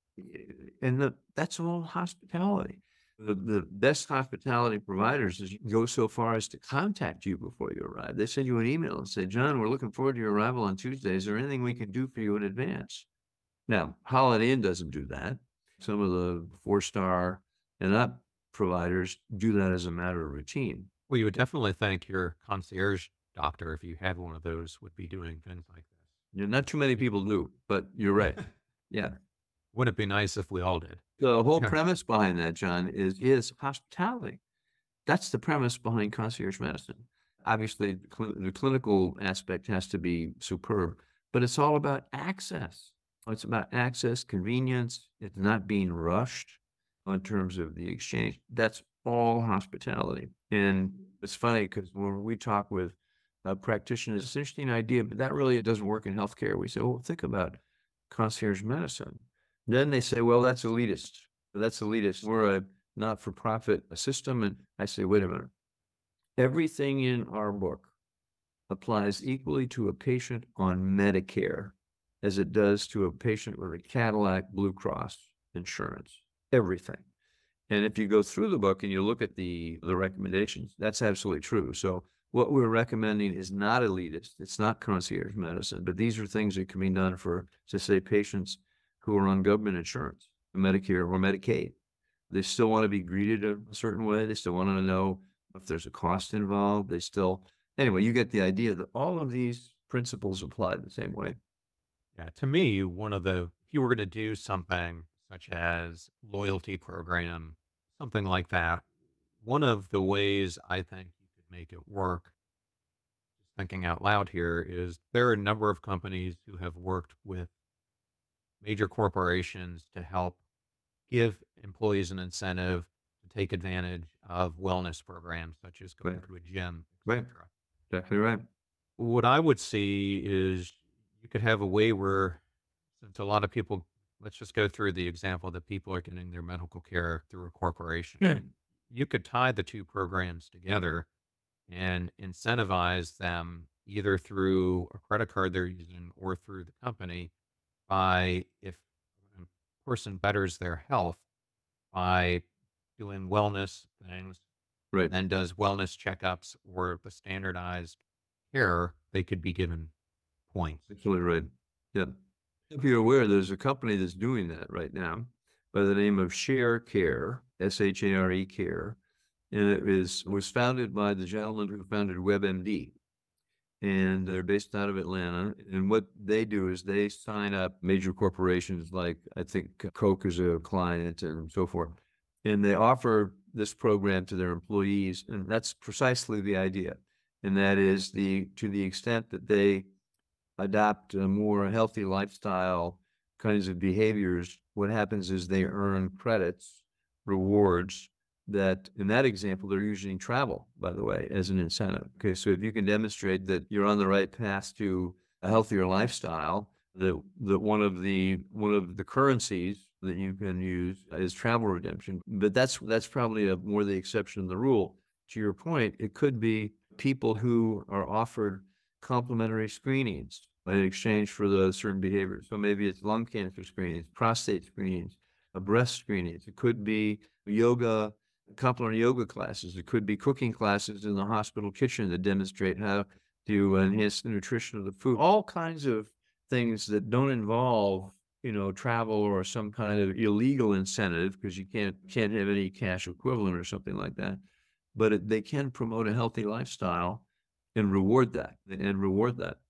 And that's all hospitality. The best hospitality providers is go so far as to contact you before you arrive. They send you an email and say, John, we're looking forward to your arrival on Tuesday. Is there anything we can do for you in advance? Now, Holiday Inn doesn't do that. Some of the 4-star and up providers do that as a matter of routine. Well, you would definitely think your concierge doctor, if you had one of those, would be doing things like this. Yeah, not too many people do, but you're right. Yeah. Wouldn't it be nice if we all did? The whole premise behind that, John, is hospitality. That's the premise behind concierge medicine. Obviously, the clinical aspect has to be superb, but it's all about access. It's about access, convenience. It's not being rushed in terms of the exchange. That's all hospitality. And it's funny because when we talk with practitioners, it's an interesting idea, but that really, it doesn't work in healthcare. We say, well, think about concierge medicine. Then they say, well, that's elitist. That's elitist. We're a not-for-profit system. And I say, wait a minute. Everything in our book applies equally to a patient on Medicare as it does to a patient with a Cadillac Blue Cross insurance. Everything. And if you go through the book and you look at the recommendations, that's absolutely true. So what we're recommending is not elitist. It's not concierge medicine, but these are things that can be done for, to say, patients who are on government insurance, Medicare or Medicaid. They still want to be greeted a certain way. They still want to know if there's a cost involved. Anyway, you get the idea that all of these principles apply the same way. Yeah, to me, if you were going to do something such as loyalty program, something like that, one of the ways I think you could make it work, just thinking out loud here, is there are a number of companies who have worked with major corporations to help give employees an incentive to take advantage of wellness programs, such as going to a gym, etc. Exactly right. What I would see is you could have a way where, since a lot of people, let's just go through the example that people are getting their medical care through a corporation. Yeah. You could tie the 2 programs together and incentivize them either through a credit card they're using or through the company by, if a person betters their health by doing wellness things, Right. then does wellness checkups or the standardized care, they could be given points. Absolutely right. Yeah. If you're aware, there's a company that's doing that right now by the name of Share Care, SHARE Care. And it was founded by the gentleman who founded WebMD. And they're based out of Atlanta. And what they do is they sign up major corporations like, I think, Coke is a client and so forth. And they offer this program to their employees. And that's precisely the idea. And that is to the extent that they adopt a more healthy lifestyle kinds of behaviors, what happens is they earn credits, rewards, that in that example, they're using travel, by the way, as an incentive. Okay, so if you can demonstrate that you're on the right path to a healthier lifestyle, that one of the currencies that you can use is travel redemption. But that's probably more the exception than the rule. To your point, it could be people who are offered complimentary screenings in exchange for the certain behaviors. So maybe it's lung cancer screenings, prostate screenings, breast screenings. It could be yoga, complimentary yoga classes. It could be cooking classes in the hospital kitchen that demonstrate how to enhance the nutrition of the food. All kinds of things that don't involve, travel or some kind of illegal incentive, because you can't have any cash equivalent or something like that. But they can promote a healthy lifestyle and reward that.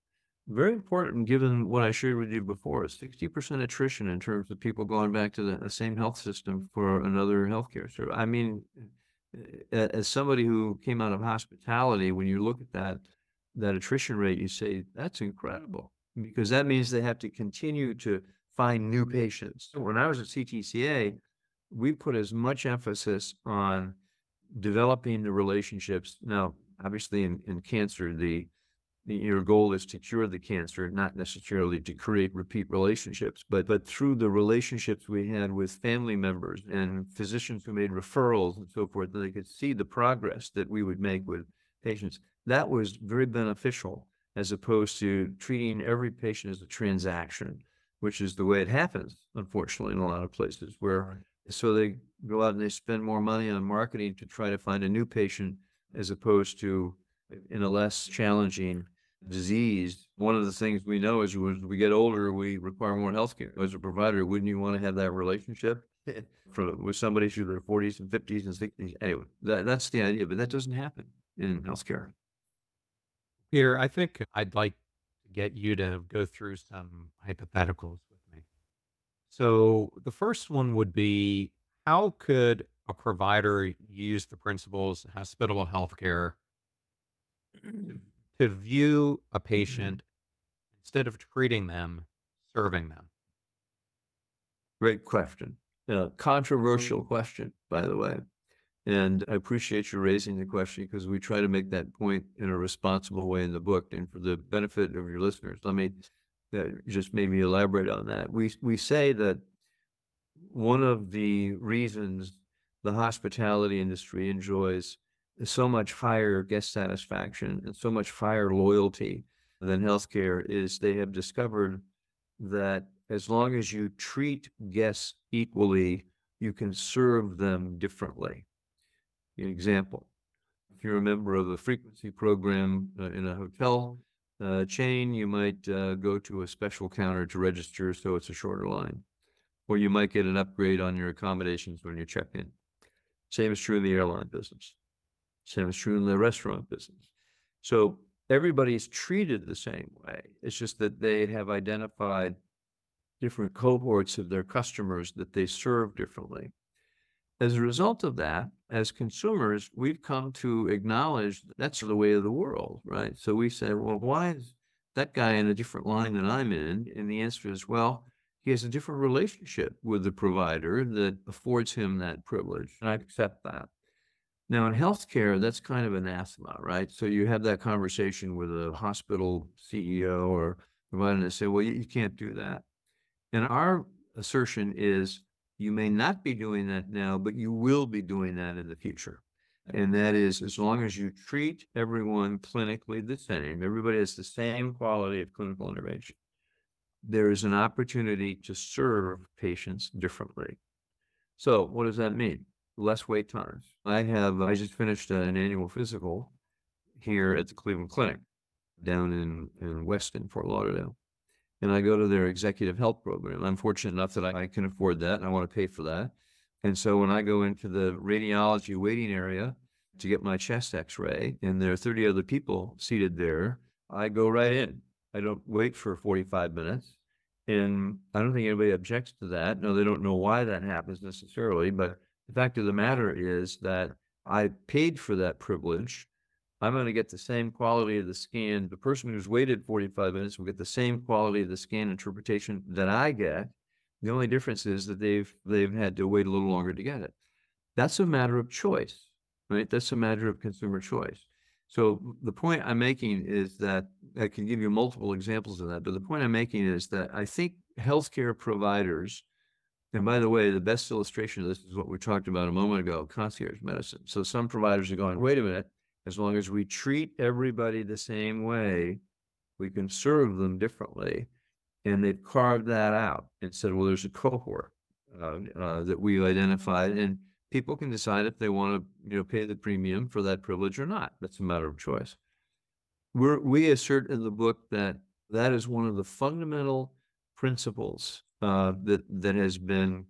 Very important, given what I shared with you before, 60% attrition in terms of people going back to the same health system for another healthcare service. I mean, as somebody who came out of hospitality, when you look at that attrition rate, you say, that's incredible, because that means they have to continue to find new patients. When I was at CTCA, we put as much emphasis on developing the relationships. Now, obviously in cancer, your goal is to cure the cancer, not necessarily to create repeat relationships, but through the relationships we had with family members and physicians who made referrals and so forth, they could see the progress that we would make with patients. That was very beneficial, as opposed to treating every patient as a transaction, which is the way it happens, unfortunately, in a lot of places where, so they go out and they spend more money on marketing to try to find a new patient, as opposed to in a less challenging disease. One of the things we know is when we get older, we require more healthcare. As a provider, wouldn't you want to have that relationship with somebody through their 40s and 50s and 60s? Anyway, that's the idea, but that doesn't happen in healthcare. Peter, I think I'd like to get you to go through some hypotheticals with me. So the first one would be, how could a provider use the principles of hospitable healthcare to view a patient instead of treating them, serving them? Great question. Controversial question, by the way. And I appreciate you raising the question, because we try to make that point in a responsible way in the book. And for the benefit of your listeners, let me just maybe elaborate on that. We say that one of the reasons the hospitality industry enjoys so much higher guest satisfaction and so much higher loyalty than healthcare is they have discovered that as long as you treat guests equally, you can serve them differently. An example, if you're a member of the frequency program in a hotel chain, you might go to a special counter to register, so it's a shorter line. Or you might get an upgrade on your accommodations when you check in. Same is true in the airline business. Same is true in the restaurant business. So everybody's treated the same way. It's just that they have identified different cohorts of their customers that they serve differently. As a result of that, as consumers, we've come to acknowledge that's the way of the world, right? So we say, well, why is that guy in a different line than I'm in? And the answer is, well, he has a different relationship with the provider that affords him that privilege, and I accept that. Now, in healthcare, that's kind of anathema, right? So you have that conversation with a hospital CEO or provider, and they say, well, you can't do that. And our assertion is, you may not be doing that now, but you will be doing that in the future. And that is, as long as you treat everyone clinically the same, everybody has the same quality of clinical intervention, there is an opportunity to serve patients differently. So what does that mean? Less wait times. I just finished an annual physical here at the Cleveland Clinic down in Weston, Fort Lauderdale. And I go to their executive health program. I'm fortunate enough that I can afford that, and I want to pay for that. And so when I go into the radiology waiting area to get my chest x-ray, and there are 30 other people seated there, I go right in. I don't wait for 45 minutes. And I don't think anybody objects to that. No, they don't know why that happens necessarily, but the fact of the matter is that I paid for that privilege. I'm going to get the same quality of the scan. The person who's waited 45 minutes will get the same quality of the scan interpretation that I get. The only difference is that they've had to wait a little longer to get it. That's a matter of choice, right? That's a matter of consumer choice. So the point I'm making is that I can give you multiple examples of that, but the point I'm making is that I think healthcare providers, and by the way, the best illustration of this is what we talked about a moment ago, concierge medicine. So some providers are going, wait a minute, as long as we treat everybody the same way, we can serve them differently. And they've carved that out and said, well, there's a cohort that we've identified, and people can decide if they want to, pay the premium for that privilege or not. That's a matter of choice. We assert in the book that is one of the fundamental principles that has been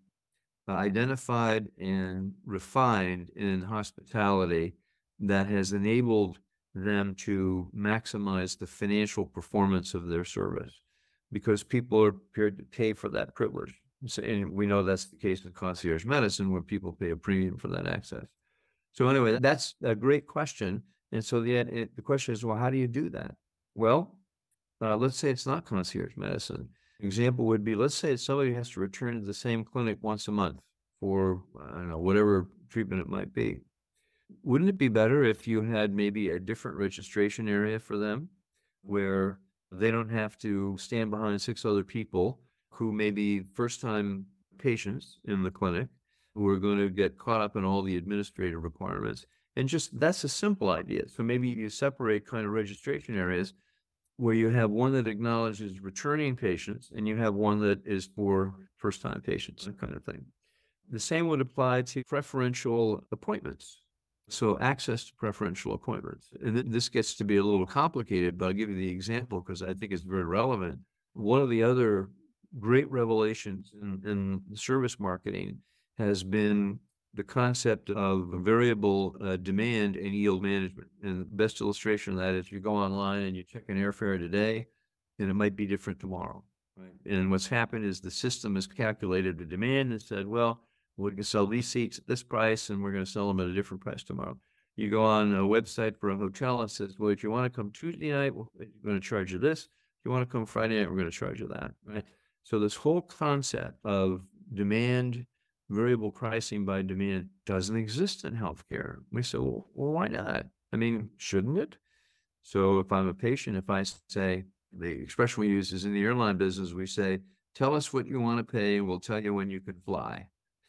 identified and refined in hospitality that has enabled them to maximize the financial performance of their service because people are prepared to pay for that privilege. So, and we know that's the case with concierge medicine where people pay a premium for that access. So anyway, that's a great question. And so the question is, well, how do you do that? Well, let's say it's not concierge medicine. Example would be, let's say somebody has to return to the same clinic once a month for, I don't know, whatever treatment it might be. Wouldn't it be better if you had maybe a different registration area for them where they don't have to stand behind 6 other people who may be first-time patients in the clinic who are going to get caught up in all the administrative requirements? And just that's a simple idea. So maybe you separate kind of registration areas where you have one that acknowledges returning patients and you have one that is for first-time patients, that kind of thing. The same would apply to preferential appointments. So access to preferential appointments. And this gets to be a little complicated, but I'll give you the example because I think it's very relevant. One of the other great revelations in service marketing has been the concept of variable demand and yield management. And the best illustration of that is you go online and you check an airfare today, and it might be different tomorrow. Right. And what's happened is the system has calculated the demand and said, well, we can sell these seats at this price and we're going to sell them at a different price tomorrow. You go on a website for a hotel and says, well, if you want to come Tuesday night, we're going to charge you this. If you want to come Friday night, we're going to charge you that. Right. So this whole concept of demand, variable pricing by demand doesn't exist in healthcare. We say, well, why not? I mean, shouldn't it? So if I'm a patient, if I say, the expression we use is in the airline business, we say, tell us what you want to pay and we'll tell you when you can fly.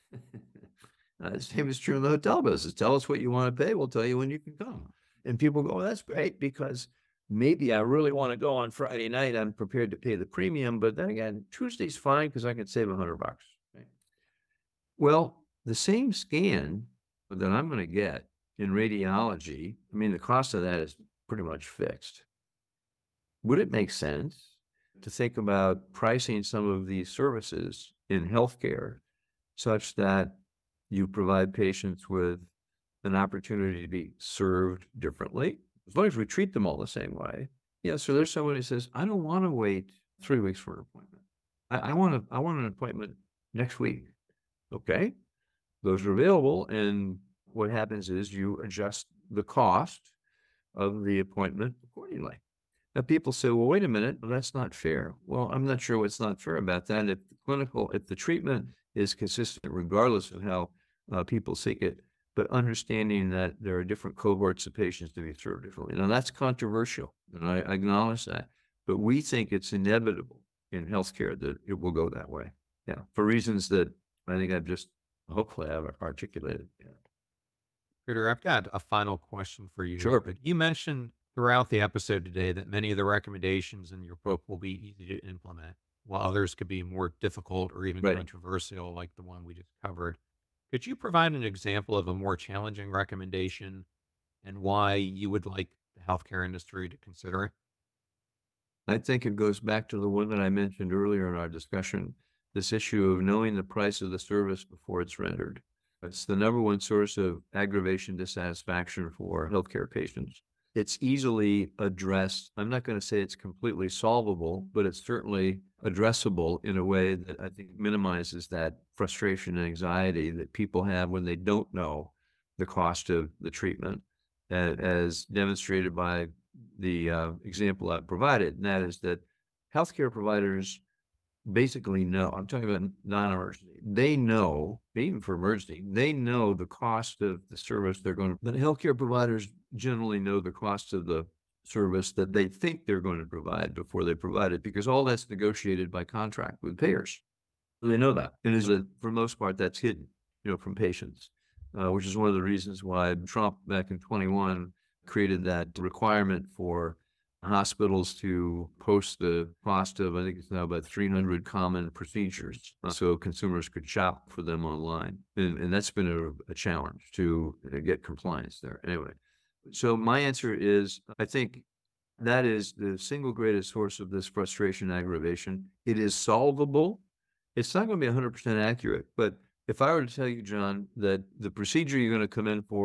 The same is true in the hotel business. Tell us what you want to pay. We'll tell you when you can come. And people go, oh, that's great because maybe I really want to go on Friday night. I'm prepared to pay the premium. But then again, Tuesday's fine because I can save $100. Right? Well, the same scan that I'm going to get in radiology, I mean, the cost of that is pretty much fixed. Would it make sense to think about pricing some of these services in healthcare such that you provide patients with an opportunity to be served differently, as long as we treat them all the same way? Yeah, so there's someone who says, I don't want to wait 3 weeks for an appointment. I want an appointment next week. Okay, those are available, and what happens is you adjust the cost of the appointment accordingly. Now people say, well, wait a minute, that's not fair. Well, I'm not sure what's not fair about that. If the treatment is consistent, regardless of how people seek it, but understanding that there are different cohorts of patients to be served differently. Now that's controversial, and I acknowledge that, but we think it's inevitable in healthcare that it will go that way. Yeah, for reasons that I think hopefully I've articulated. Yeah. Peter, I've got a final question for you. Sure. But you mentioned throughout the episode today that many of the recommendations in your book will be easy to implement, while others could be more difficult or even Right. controversial, like the one we just covered. Could you provide an example of a more challenging recommendation and why you would like the healthcare industry to consider it? I think it goes back to the one that I mentioned earlier in our discussion, this issue of knowing the price of the service before it's rendered. It's the number one source of aggravation dissatisfaction for healthcare patients. It's easily addressed. I'm not going to say it's completely solvable, but it's certainly addressable in a way that I think minimizes that frustration and anxiety that people have when they don't know the cost of the treatment, as demonstrated by the example I provided, and that is that healthcare providers basically know, I'm talking about non-emergency, they know, even for emergency, they know the cost of the service they're going to, the healthcare providers generally know the cost of the service that they think they're going to provide before they provide it, because all that's negotiated by contract with payers. They know that. And for the most part, that's hidden, from patients, which is one of the reasons why Trump back in 21 created that requirement for hospitals to post the cost of, I think it's now about 300 common procedures, so consumers could shop for them online. And that's been a challenge to get compliance there. Anyway, so my answer is, I think that is the single greatest source of this frustration aggravation. It is solvable. It's not going to be 100% accurate, but if I were to tell you, John, that the procedure you're going to come in for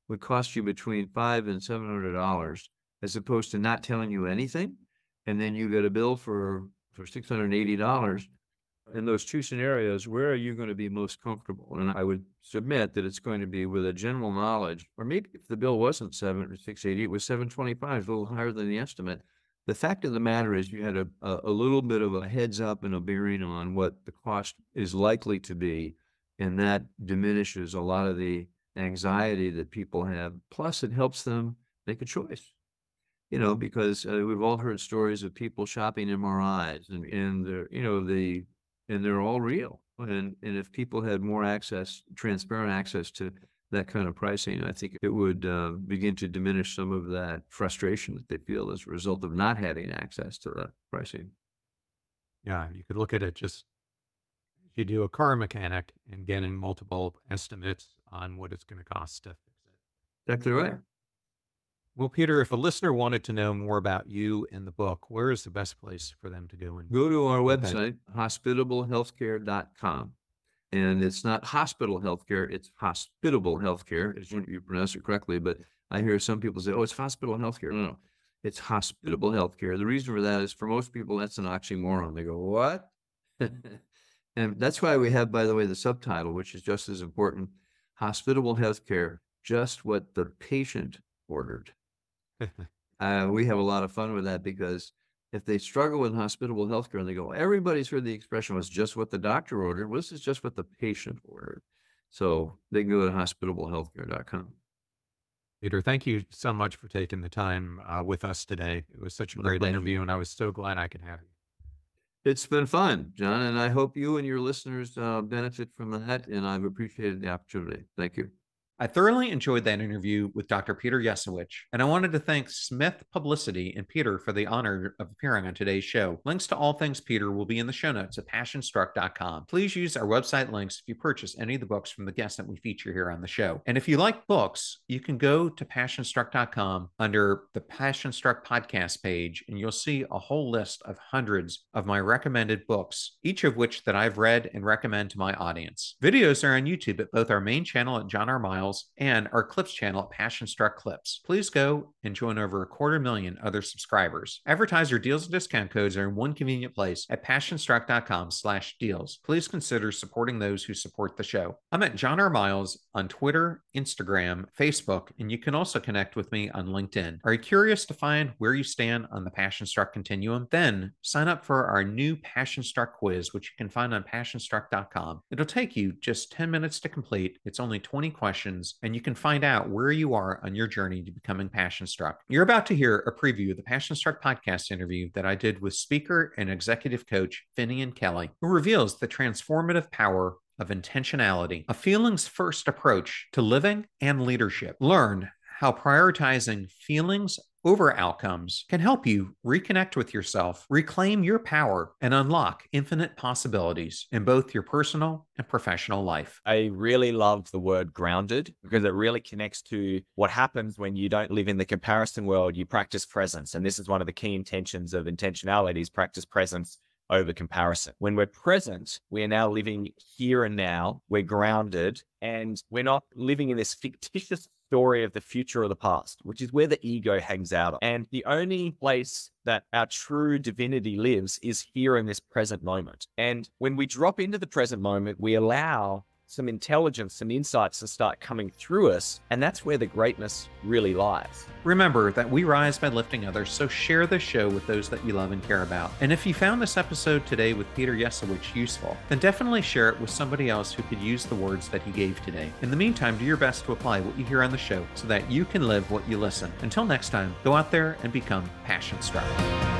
would cost you between $500 and $700, as opposed to not telling you anything, and then you get a bill for $680. In those two scenarios, where are you going to be most comfortable? And I would submit that it's going to be with a general knowledge, or maybe if the bill wasn't $700 or $680, it was $725, a little higher than the estimate. The fact of the matter is you had a little bit of a heads up and a bearing on what the cost is likely to be, and that diminishes a lot of the anxiety that people have. Plus, it helps them make a choice. Because we've all heard stories of people shopping MRIs, and they're all real. And if people had more transparent access to that kind of pricing, I think it would begin to diminish some of that frustration that they feel as a result of not having access to that pricing. Yeah, you could look at it just you do a car mechanic and getting multiple estimates on what it's going to cost to fix it. Exactly right. Well, Peter, if a listener wanted to know more about you and the book, where is the best place for them to go? And go to our website, hospitablehealthcare.com. And it's not hospital healthcare, it's hospitable healthcare, as you pronounce it correctly. But I hear some people say, oh, it's hospital healthcare. No, it's hospitable healthcare. The reason for that is for most people, that's an oxymoron. They go, what? And that's why we have, by the way, the subtitle, which is just as important, hospitable healthcare, just what the patient ordered. We have a lot of fun with that, because if they struggle with hospitable healthcare and they go, everybody's heard the expression was just what the doctor ordered. Well, this is just what the patient ordered. So they can go to hospitablehealthcare.com. Peter, thank you so much for taking the time with us today. It was such a great interview, and I was so glad I could have you. It's been fun, John, and I hope you and your listeners benefit from that, and I've appreciated the opportunity. Thank you. I thoroughly enjoyed that interview with Dr. Peter Yesewich, and I wanted to thank Smith Publicity and Peter for the honor of appearing on today's show. Links to all things Peter will be in the show notes at passionstruck.com. Please use our website links if you purchase any of the books from the guests that we feature here on the show. And if you like books, you can go to passionstruck.com under the Passion Struck podcast page, and you'll see a whole list of hundreds of my recommended books, each of which that I've read and recommend to my audience. Videos are on YouTube at both our main channel at John R. Miles and our Clips channel at Passion Struck Clips. Please go and join over 250,000 other subscribers. Advertiser deals and discount codes are in one convenient place at passionstruck.com/deals. Please consider supporting those who support the show. I'm at John R. Miles on Twitter, Instagram, Facebook, and you can also connect with me on LinkedIn. Are you curious to find where you stand on the Passion Struck continuum? Then sign up for our new Passion Struck quiz, which you can find on passionstruck.com. It'll take you just 10 minutes to complete. It's only 20 questions, and you can find out where you are on your journey to becoming Passion Struck. You're about to hear a preview of the Passion Struck podcast interview that I did with speaker and executive coach Finian Kelly, who reveals the transformative power of intentionality, a feelings-first approach to living and leadership. Learn how prioritizing feelings over outcomes can help you reconnect with yourself, reclaim your power, and unlock infinite possibilities in both your personal and professional life. I really love the word grounded, because it really connects to what happens when you don't live in the comparison world. You practice presence. And this is one of the key intentions of intentionality, is practice presence over comparison. When we're present, we are now living here and now. We're grounded, and we're not living in this fictitious story of the future or the past, which is where the ego hangs out. And the only place that our true divinity lives is here in this present moment. And when we drop into the present moment, we allow some intelligence, some insights to start coming through us. And that's where the greatness really lies. Remember that we rise by lifting others, so share this show with those that you love and care about. And if you found this episode today with Peter Yesewich useful, then definitely share it with somebody else who could use the words that he gave today. In the meantime, do your best to apply what you hear on the show so that you can live what you listen. Until next time, go out there and become Passion Struck.